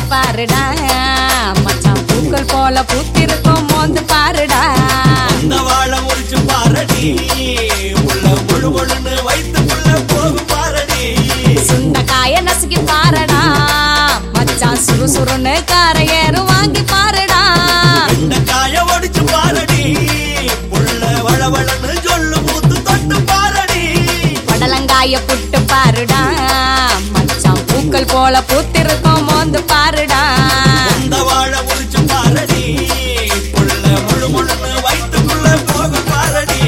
பாருடா மச்சான் பூக்கள் போல பூத்திருக்கும் மோந்து பாருடா அந்த வாழை முறிச்சு பாரடி உள்ள முழு முழுன்னு வைத்துக்குள்ள போகும் பாரடி சுண்டக்காய நசுக்கி பாருடா மச்சான் சுறுசுறுன்னு காரை ஏறும் வாங்கி பாருடா இந்த காய ஒடிச்சு பாரடி உள்ள வளவளன்னு சொல்லு மூத்து தொட்டு பாரடி படலங்காய புட்டு பாருடா மச்சான் பூக்கள் போல பூத்திருக்கும் மோந்து பாருடா அந்த வாழை முறிச்சு பாரடி உள்ள முழு முழுன்னு வைத்துக்குள்ள போகும் பாரடி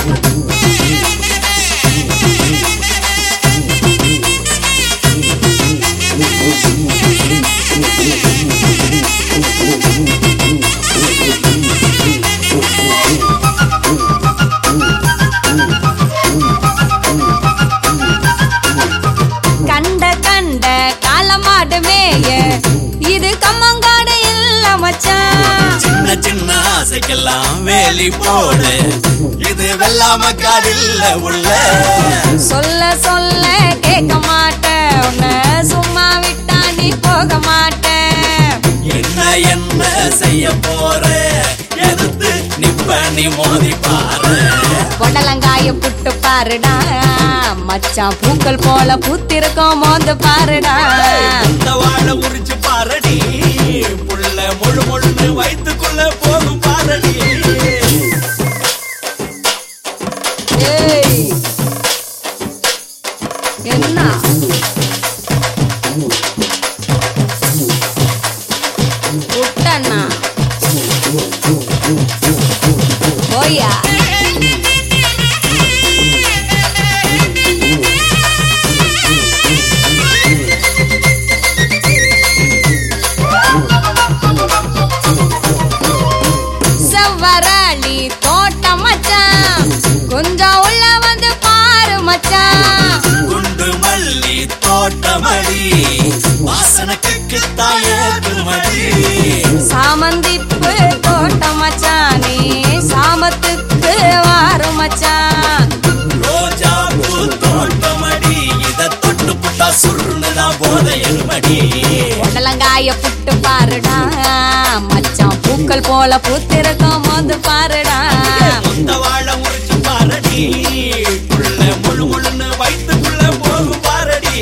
கண்ட கண்ட காலமாடு மேய இது கம்மங்காடு இல்ல மச்சான் சின்ன சின்ன ஆசைக்கெல்லாம் வேலி போடு இது வெள்ளாம காடில்ல உள்ள சொல்ல சொல்ல கேட்க மாட்டேன் உன்னை சும்மா விட்டா நீ போக மாட்டேன் என்ன என்ன செய்ய போற எதிர்த்து நிப்ப நீ மோதி பாரு பொடலங்காய புட்டு பாருடா மச்சான் பூக்கள் போல பூத்திருக்கோம் மோந்து பாருடா இந்த வாழை உரிச்சு பாரடி புள்ள முழு முழுன்னு வைத்துக்குள்ள போகும் பாரடி ஏய், என்ன புட்டண்ணா போயா செவ்வரளி தோட்டம் மச்சான் கொஞ்சம் உள்ள வந்து பாரு மச்சான் குண்டு மல்லி தோட்டமடி வாசனைக்கு தாயது மடி சாமந்திப்பு தோட்டம் மச்சான் நீ சாமத்துக்கு வாரு மச்சான் ரோஜா பூ தோட்டமடி இத தொட்டு புட்டா சுருணுதான் போதையல் மடி பொடலங்காய புட்டு பாருடா மச்சான் பூக்கள் போல பூத்திருக்கும் மோந்து பாருடா அந்த வாழை முறிச்சு பாரடி புள்ள முழு முழுன்னு வைத்துக்குள்ள போகும் பாரடி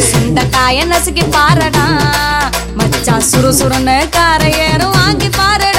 சுண்டக்காய நசுக்கி பாருடா மச்சான் சுறுசுறுன்னு காரை ஏறும் வாங்கி பாருடா